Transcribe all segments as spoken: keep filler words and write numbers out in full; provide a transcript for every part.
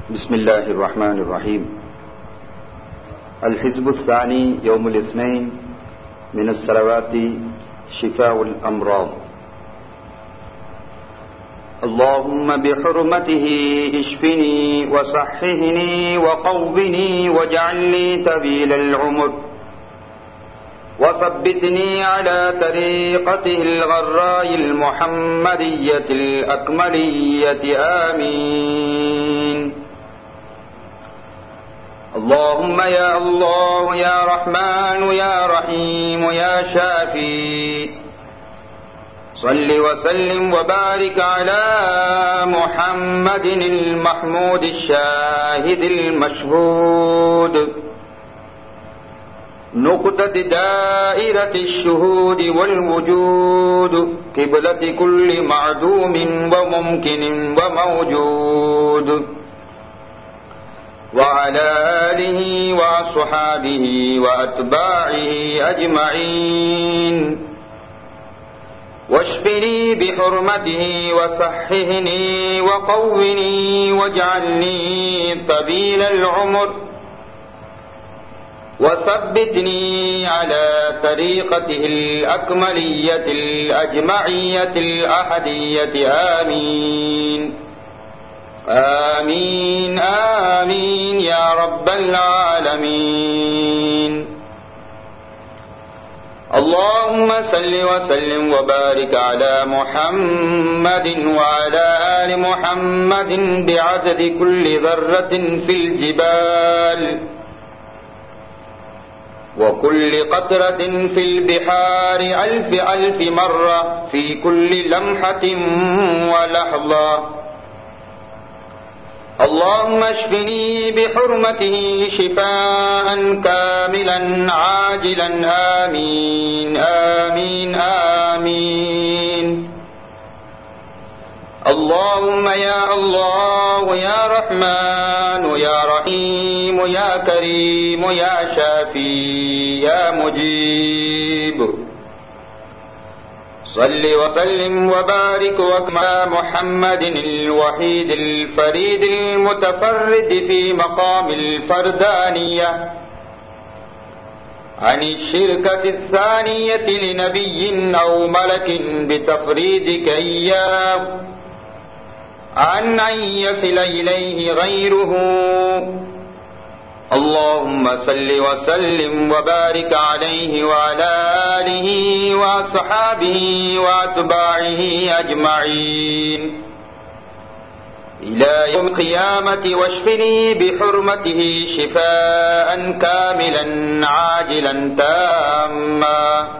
बिस्मिल्लाहिर्रहमानिर्रहीम। अल-हिज़्बुस्सानी यौमुल इस्नैन मिनस सलवाती शिफाउल अमराद। अल्लाहुम्मा बिहुर्मतिही इश्फिनी व सह्हिहनी व क़व्विनी वजअल्नी तवीलल उम्र वसब्बितनी अला तरीक़तिल गर्राइल मुहम्मदिय्यतिल अकमलिय्यति आमीन। अल्लाहुम्मा या अल्लाह या रहमान या रहीम या शाफी सल्लि व सल्लिम व बारिक अला मुहम्मदिनिल महमूदिश शाहिदिल मशहूद नुक़्तति दाइरतिश शुहूद वल वजूद क़िबलति कुल्लि मअदूमिन व मुमकिनिन व मौजूद व अला आलिहि व अस्हाबिहि व अत्बाइहि अजमईन वश्फिनी बिहुर्मतिहि व सह्हिहनी व क़व्विनी वजअल्नी तवीलल उम्र वसब्बितनी अला तरीक़तिहिल अकमलिय्यतिल अजमइय्यतिल अहदिय्यति आमीन आमीन आमीन या रब्बल आलमीन। अल्लाहुम्मा सल्लि व सल्लिम व बारिक अला मुहम्मदिन व अला आलि मुहम्मदिन बिअददि कुल्लि ज़र्रतिन फिल जिबाल व कुल्लि क़तरतिन फिल बिहारि अल्फ अल्फ मर्रा फी कुल्लि लम्हतिन व लहज़ा। अल्लाहुम्मा अश्फिनी बिहुर्मतिही शिफाअन कामिलन आजिलन आमीन आमीन आमीन। अल्लाहुम्मा या अल्लाह या रहमान या रहीम या करीम या शाफी या मुजीब सल्लि व सल्लिम व बारिक अला मुहम्मदिनिल वहीदिल फरीदिल मुतफर्रिद फी मक़ामिल फरदानिय्या अनि शिरकतिस सानियति लिनबिय्यिन औ मलकिन बितफ़रीदिक इय्याह अन यसिल इलैहि गैरुहु। अल्लाहुम्मा सल्लि व सल्लिम व बारिक अलैहि व अला आलिहि व अस्हाबिहि व अत्बाइहि अजमईन इला यौमिल क़ियामति वश्फिनी बिहुर्मतिही शिफाअन कामिलन आजिलन ताम्मा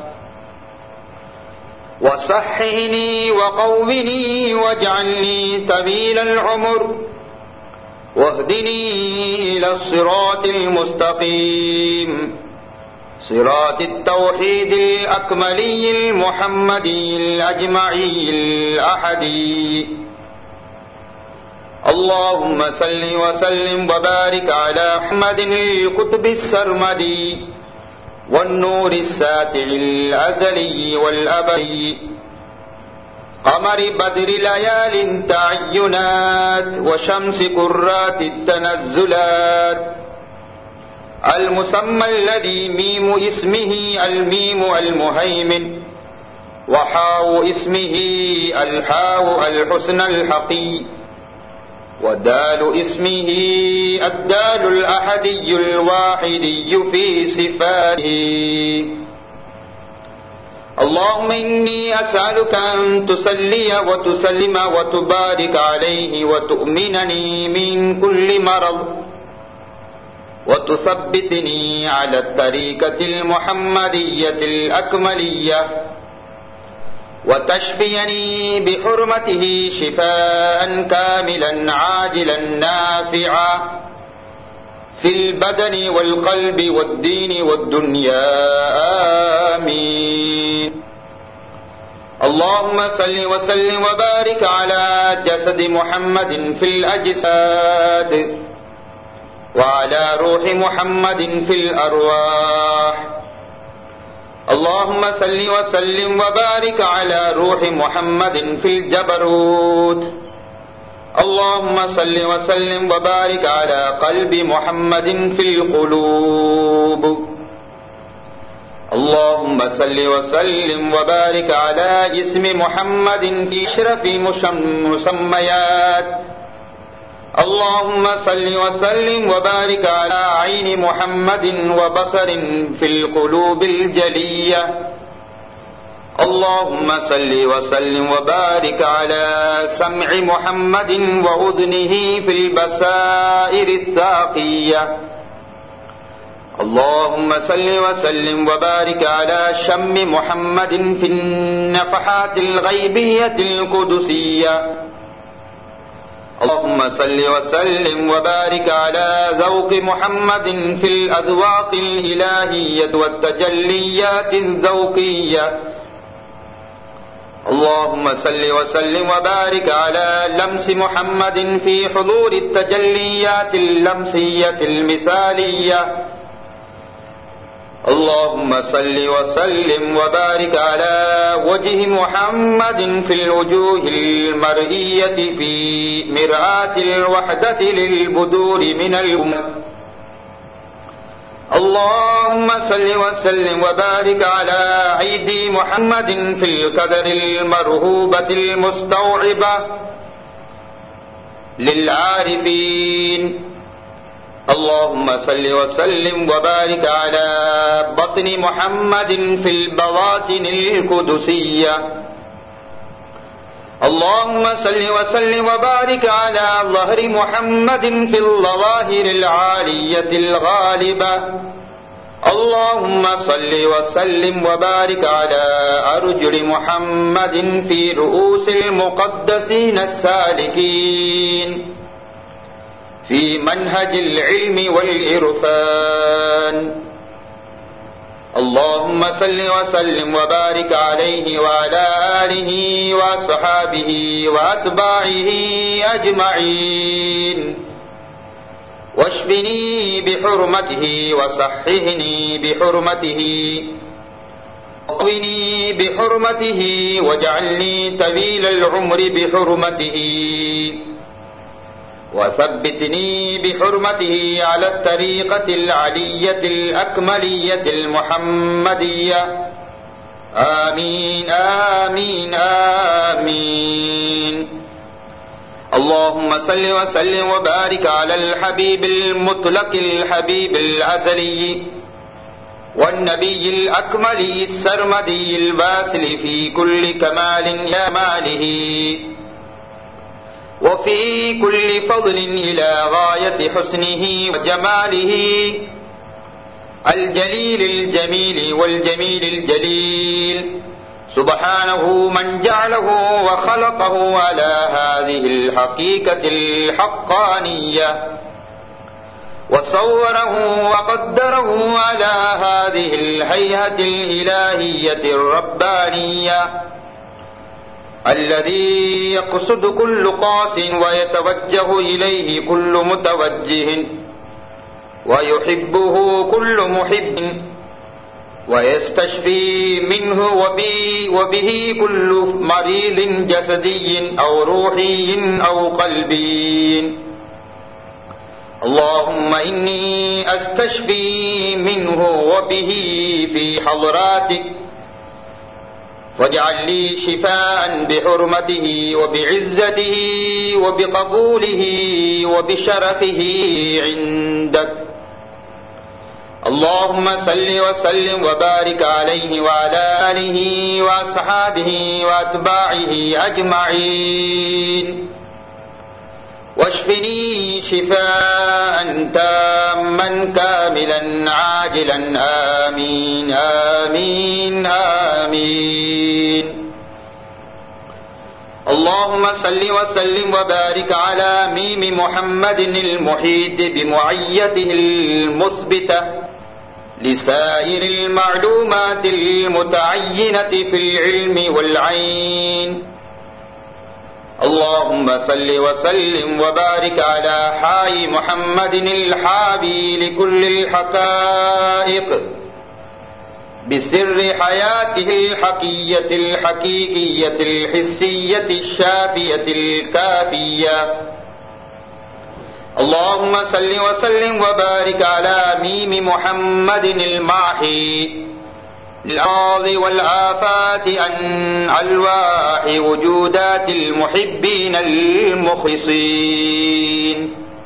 व सह्हिहनी व क़व्विनी वजअल्नी तवीलल उम्र वहदिनी इलस सिरातिल मुस्तक़ीम सिरातित तौहीदिल अकमलिय्यिल मुहम्मदिय्यिल अजमईल अहदी। अल्लाहुम्मा सल्लि व सल्लिम व बारिक अला मुहम्मदिनिल क़ुत्बिस सरमदी वन नूरिस सातिइल अज़ली वल अबदी क़मरि बद्रि लयालिन तअय्युनात व शम्सि क़ुर्रातित तनज़्ज़ुलात अल मुसम्मा अल्लज़ी मीमु इस्मिही अल मीमु अल मुहैमिन व हाउ इस्मिही अल हाउ अल हुस्न अल हक़ी व दालु इस्मिही अद्दालुल अहदियुल वाहिदिय्यु फी सिफ़ातिही। अल्लाहुम्मा इन्नी अस्अलुका अन तुसल्ली व तुसल्लिम व तुबारिक अलैहि व तुअ्मिननी मिन कुल्लि मरद व तुसब्बितनी अला तरीक़तिल मुहम्मदिय्यतिल अकमलिय्या व तश्फियनी बिहुर्मतिही शिफाअन कामिलन आजिलन नाफ़िआ फिल बदनि वल क़ल्बि वद्दीनि वद्दुन्या आमीन। अल्लाहुम्मा सल्लि व सल्लिम व बारिक अला जसदि मुहम्मदिन फिल अजसाद व अला रूहि मुहम्मदिन फिल अरवाह। अल्लाहुम्मा सल्लि व सल्लिम व बारिक अला रूहि मुहम्मदिन फिल जबरूत اللهم صل وسلم وبارك على قلب محمد في القلوب. اللهم صل وسلم وبارك على اسم محمد في أشرف المسميات. اللهم صل وسلم وبارك على عين محمد وبصر في القلوب الجلية. اللهم صل وسلم وبارك على سمع محمد وأذنه في البصائر الثاقية. اللهم صل وسلم وبارك على شم محمد في النفحات الغيبية القدسية. اللهم صل وسلم وبارك على ذوق محمد في الأذواق الإلهية والتجليات الذوقية. اللهم صل وسلم وبارك على لمس محمد في حضور التجليات اللمسية المثالية. اللهم صل وسلم وبارك على وجه محمد في الوجوه المرئية في مرآة الوحدة للبدور من الأمة. اللهم صل وسلم وبارك على أيدي محمد في القدر المرهوبة المستوعبة للعارفين. اللهم صل وسلم وبارك على بطن محمد في البواطن القدسية. اللهم صل وسلم وبارك على ظهر محمد في الظواهر العالية الغالبة. اللهم صل وسلم وبارك على أرجل محمد في رؤوس المقدسين السالكين في منهج العلم والإرفان. اللهم صل وسلم وبارك عليه وعلى آله وصحابه وأتباعه أجمعين. واشفني بحرمته وصححني بحرمته واقوني بحرمته واجعلني طويل العمر بحرمته وثبتني بحرمته على الطريقة العلية الأكملية المحمدية. آمين آمين آمين. اللهم صل وسلم وبارك على الحبيب المطلق الحبيب الأزلي والنبي الأكمل السرمدي الباسل في كل كمال إلى ماله وفي كل فضل إلى غاية حسنه وجماله الجليل الجميل والجميل الجليل. سبحانه من جعله وخلقه على هذه الحقيقة الحقانية وصوره وقدره على هذه الهيئة الإلهية الربانية الذي يقصد كل قاس ويتوجه إليه كل متوجه ويحبه كل محب ويستشفي منه وبه كل مريض جسدي أو روحي أو قلبي. اللهم إني أستشفي منه وبه في حضراتك واجعل لي شفاء بحرمته وبعزته وبقبوله وبشرفه عندك. اللهم صل وسلم وبارك عليه وعلى آله وأصحابه وأتباعه أجمعين. واشفني شفاء تاما كاملا عاجلا. آمين آمين آمين. اللهم صل وسلم وبارك على ميم محمد المحيط بمعيته المثبتة لسائر المعلومات المتعينة في العلم والعين. اللهم صل وسلم وبارك على حي محمد الحابي لكل الحقائق بسر حياته الحقية الحقيقية الحسية الشافية الكافية. اللهم صل وسلم وبارك على ميم محمد الماحي الأمراض والآفات عن ألواح وجودات المحبين المخلصين.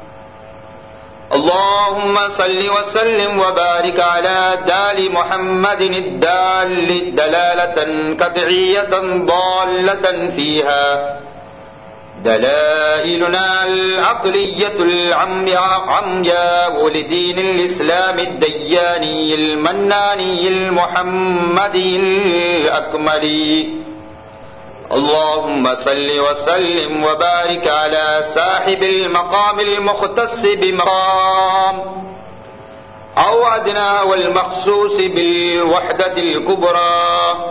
اللهم صل وسلم وبارك على دال محمد الدال دلالة قطعية ضالة فيها دلائلنا العقلية العمياء ولدين الإسلام الدياني المناني المحمدي الأكملي. اللهم صل وسلم وبارك على صاحب المقام المختص بمقام أو أدنى والمخصوص بالوحدة الكبرى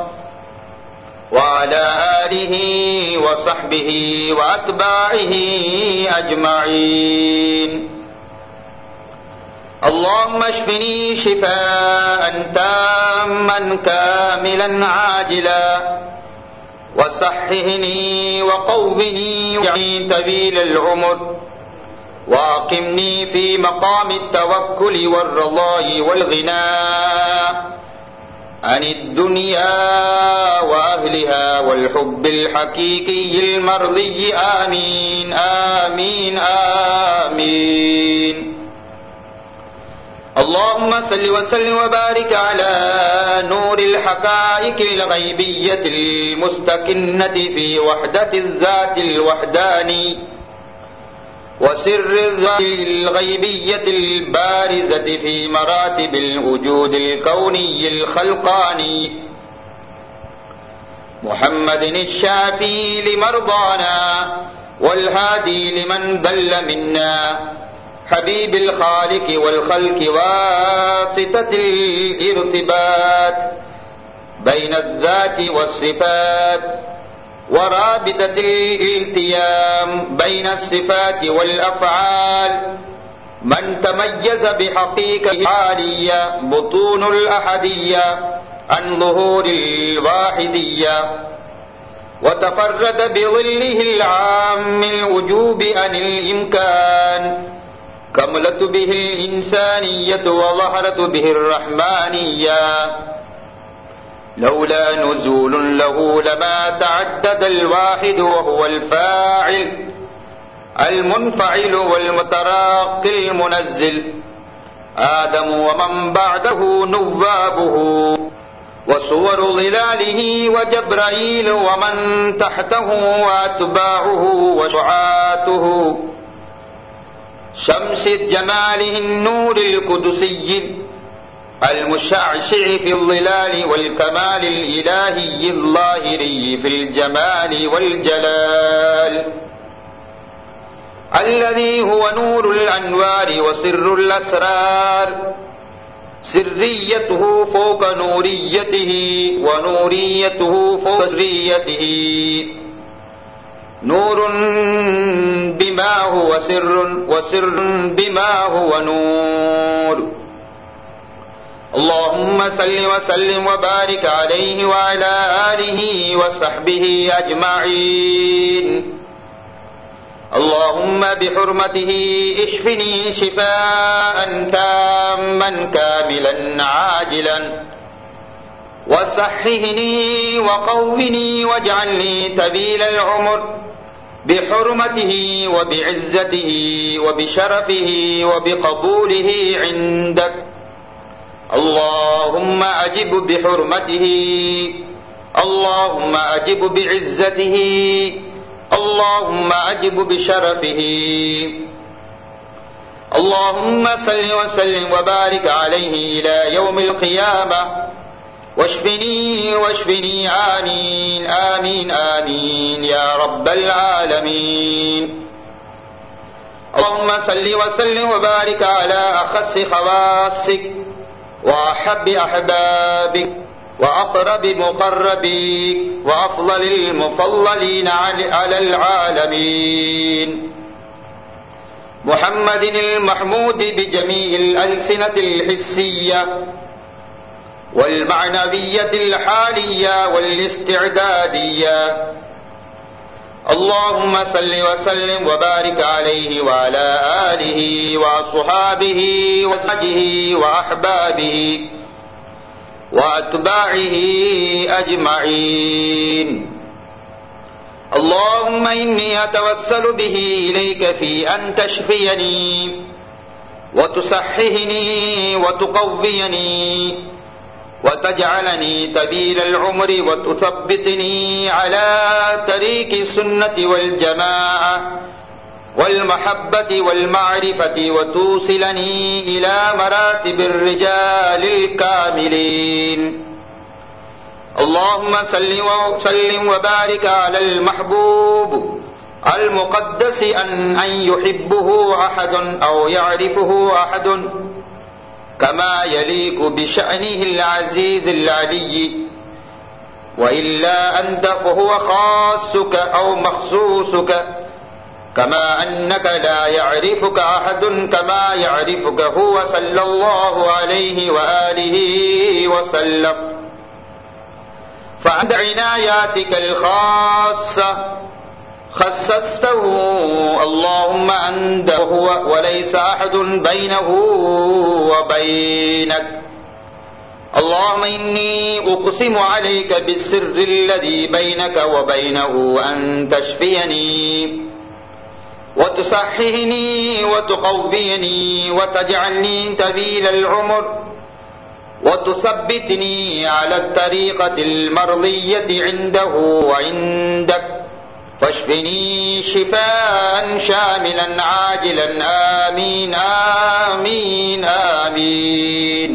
وعلى آله وصحبه وأتباعه أجمعين. اللهم اشفني شفاء تاما كاملا عاجلا وصححني وقوّني واجعلني طويل العمر واقمني في مقام التوكل والرضاء والغناء عن الدنيا وأهلها والحب الحقيقي المرضي. آمين آمين آمين. اللهم صل وسلم وبارك على نور الحقائق الغيبية المستكنة في وحدة الذات الوحداني وسر الذات الغيبية البارزة في مراتب الوجود الكوني الخلقاني محمد الشافي لمرضانا والهادي لمن ضل منا حبيب الخالق والخلق واسطة الارتباط بين الذات والصفات ورابطة الالتيام بين الصفات والأفعال من تميز بحقيقة العالية بطون الأحدية عن ظهور الواحدية وتفرد بظله العام الوجوب عن الإمكان كملت به الإنسانية وظهرت به الرحمانية. لولا نزول له لما تعدد الواحد وهو الفاعل المنفعل والمتراقي المنزل آدم ومن بعده نوابه وصور ظلاله وجبرائيل ومن تحته وأتباعه وشعاته شمس جماله النور القدسي المشعشع في الظلال والكمال الإلهي الظاهري في الجمال والجلال الذي هو نور الأنوار وسر الأسرار سريته فوق نوريته ونوريته فوق سريته نور بما هو سر وسر بما هو نور. اللهم صل وسلم وبارك عليه وعلى آله وصحبه أجمعين. اللهم بحرمته اشفني شفاء تاما كاملا عاجلا وصححني وقوّني واجعلني طويل العمر بحرمته وبعزته وبشرفه وبقبوله عندك. اللهم أجب بحرمته اللهم أجب بعزته اللهم أجب بشرفه. اللهم صل وسلم وبارك عليه إلى يوم القيامة واشفني واشفني آمين آمين آمين يا رب العالمين. اللهم صل وسلم وبارك على أخص خواصك وأحب أحبابك وأقرب مقربيك وأفضل المفضلين على العالمين محمد المحمود بجميع الألسنة الحسية والمعنوية الحالية والاستعدادية. اللهم صل وسلم وبارك عليه وعلى آله وصحابه وزوجه وأحبابه وأتباعه أجمعين. اللهم إني أتوسل به إليك في أن تشفيني وتصححني وتقويني وتجعلني طويل العمر وتثبتني على طريق السنة والجماعة والمحبة والمعرفة وتوصلني إلى مراتب الرجال الكاملين. اللهم صل وسلم وبارك على المحبوب المقدس أن أن يحبه أحد أو يعرفه أحد كما يليق بشأنه العزيز العلي، وإلا أنت فهو خاصك أو مخصوصك، كما أنك لا يعرفك أحد كما يعرفك هو صلى الله عليه وآله وسلم. فعند عناياتك الخاصة خصصته اللهم أنت هو وليس أحد بينه وبينك. اللهم إني أقسم عليك بالسر الذي بينك وبينه أن تشفيني وتصححني وتقويني وتجعلني طويل العمر وتثبتني على الطريقة المرضية عنده وعندك، فاشفني شفاء شاملا عاجلا آمين آمين آمين.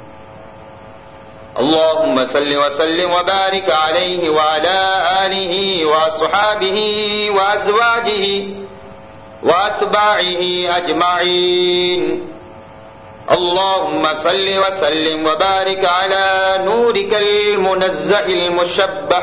اللهم صل وسلم وبارك عليه وعلى آله وصحابه وأزواجه وأتباعه أجمعين. اللهم صل وسلم وبارك على نورك المنزه المشبه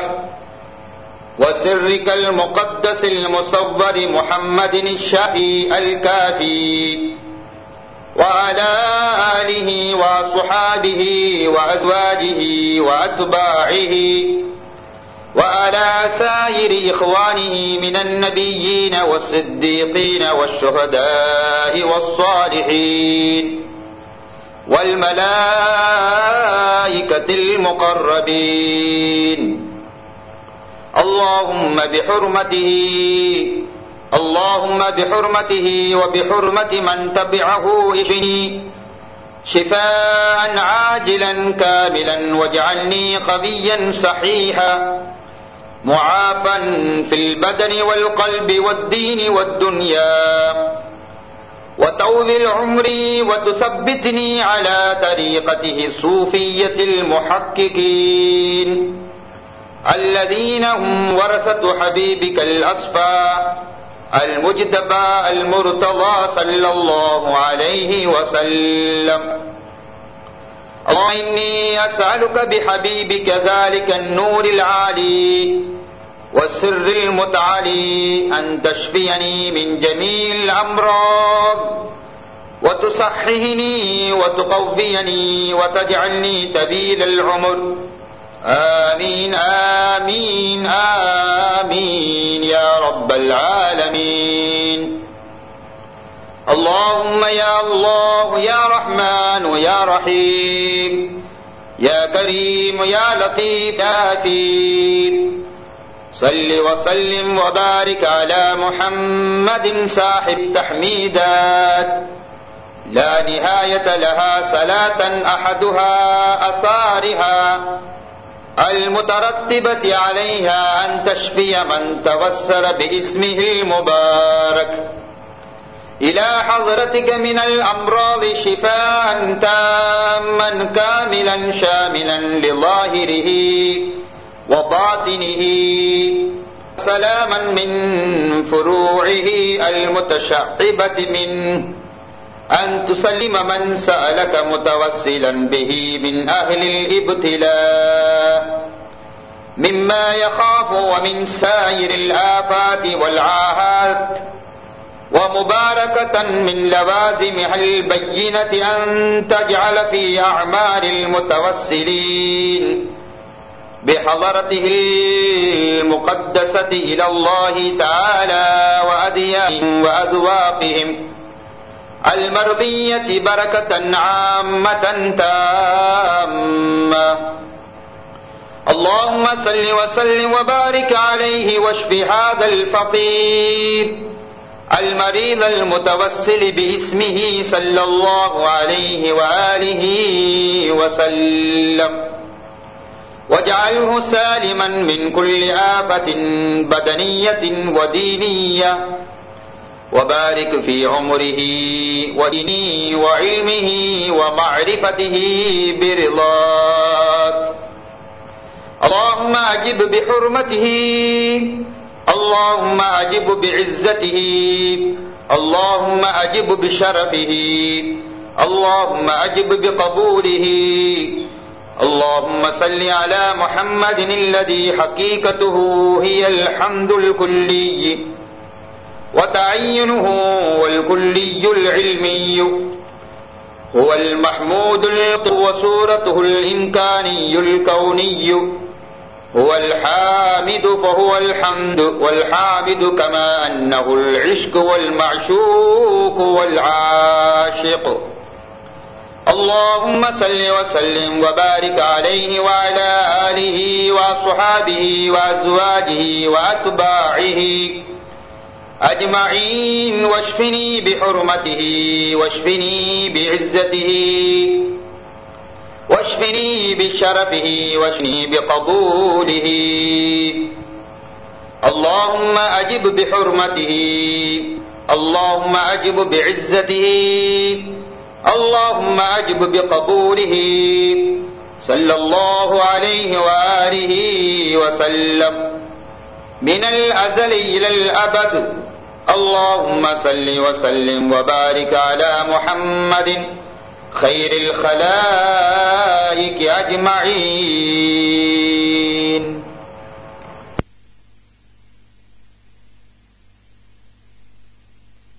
وسرك المقدس المصور محمد الشافي الكافي وعلى آله وصحابه وأزواجه وأتباعه وعلى سائر إخوانه من النبيين والصديقين والشهداء والصالحين والملائكة المقربين. اللهم بحرمته اللهم بحرمته وبحرمة من تبعه اشفني شفاء عاجلا كاملا واجعلني قويا صحيحا معافا في البدن والقلب والدين والدنيا، وطول عمري وتثبتني على طريقته الصوفية المحققين الذين هم ورثة حبيبك الأصفى المجتبى المرتضى صلى الله عليه وسلم. اللهم إني أسألك بحبيبك ذلك النور العالي والسر المتعالي أن تشفيني من جميع الأمراض وتصححني وتقويني وتجعلني طويل العمر. آمين آمين آمين يا رب العالمين. اللهم يا الله يا رحمن يا رحيم يا كريم يا لطيف يا حفيظ، صل وسلم وبارك على محمد صاحب تحميدات لا نهاية لها، صلاة أحدها أثارها المترتبة عليها أن تشفي من توسل باسمه المبارك إلى حضرتك من الأمراض شفاء تاما كاملا شاملا لظاهره وباطنه، سلاما من فروعه المتشعبة منه، أن تسلم من سألك متوسلا به من أهل الابتلاء مما يخاف ومن سائر الآفات والعاهات ومباركة من لوازمها البينة أن تجعل في أعمال المتوسلين بحضرته المقدسة إلى الله تعالى وأديانهم وأذواقهم المرضية بركة عامة تامة. اللهم صل وسلم وبارك عليه واشف هذا الفقير المريض المتوسل باسمه صلى الله عليه وآله وسلم، واجعله سالما من كل آفة بدنية ودينية، وبارك في عمره ودينه وعلمه ومعرفته برضاك. اللهم أجب بحرمته، اللهم أجب بعزته، اللهم أجب بشرفه، اللهم أجب بقبوله. اللهم صل على محمد الذي حقيقته هي الحمد الكلي وتعينه والكلي العلمي، هو المحمود وصورته الإمكاني الكوني، هو الحامد فهو الحمد والحامد، كما أنه العشق والمعشوق والعاشق. اللهم صل وسلم وبارك عليه وعلى آله وصحابه وأزواجه وأتباعه أجمعين، واشفني بحرمته واشفني بعزته واشفني بشرفه واشفني بقبوله. اللهم أجب بحرمته، اللهم أجب بعزته، اللهم أجب بقبوله، صلى الله عليه وآله وسلم من الأزل إلى الأبد. اللهم صل وسلم وبارك على محمد خير الخلائق أجمعين.